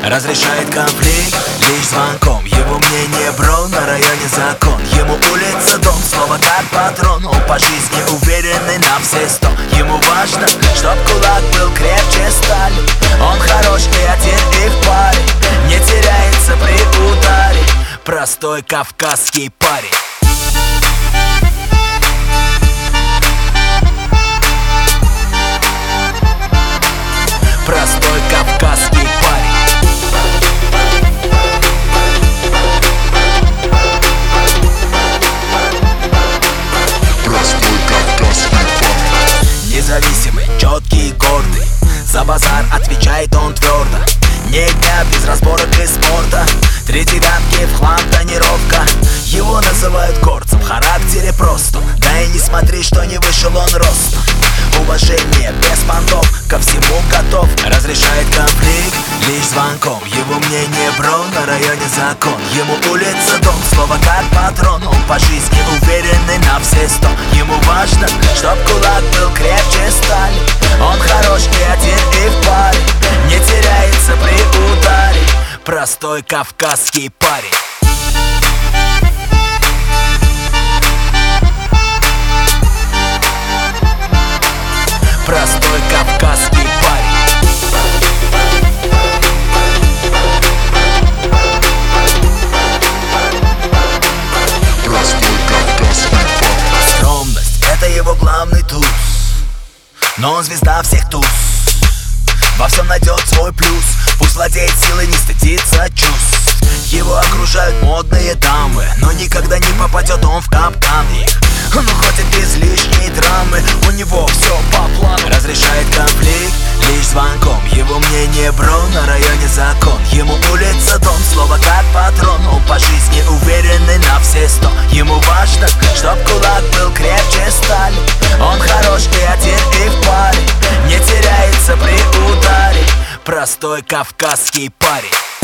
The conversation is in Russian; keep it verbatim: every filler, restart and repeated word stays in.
Разрешает конфликт лишь звонком. Его мнение бро, на районе закон. Ему улица, дом, слово как патрон. Он по жизни уверенный на все сто. Ему важно, чтоб кулак был крепче стали. Он хорош и один, и в паре. Не теряется при ударе. Простой кавказский парень. Простой кавказский парень. Простой кавказский парень. Независимый, четкий и гордый. За базар отвечает он твердо. Не дня без разборок и спорта. Три девятки в хлам, тонировка. Его называют горцем, в характере просто. Да и не смотри, что не вышел он ростом. Уважение без понтов, ко всему готов. Разрешает конфликт лишь звонком. Его мнение бро, на районе закон. Ему улица, дом, слово как патрон. Он по жизни уверенный на все сто. Ему важно, чтоб кулак был крепче стали. Он хорош и один, и в паре. Не теряется при ударе. Простой кавказский парень. Простой кавказский парень. Простой кавказский парень. Скромность — это его главный туз. Но он звезда всех туз. Во всем найдет свой плюс. Пусть владеет силой, не стыдится чувств. Его окружают модные дамы, но никогда не попадет он в капкан их. Он уходит без лишней драмы. У него все по плану. Разрешает конфликт лишь звонком. Его мнение бро, на районе закон. Ему улица, дом, слово как патрон. Он по жизни уверенный на все сто. Ему важно, чтоб кулак был крепче стали. Он хорош и один, и в паре. Не теряется при ударе. Простой кавказский парень.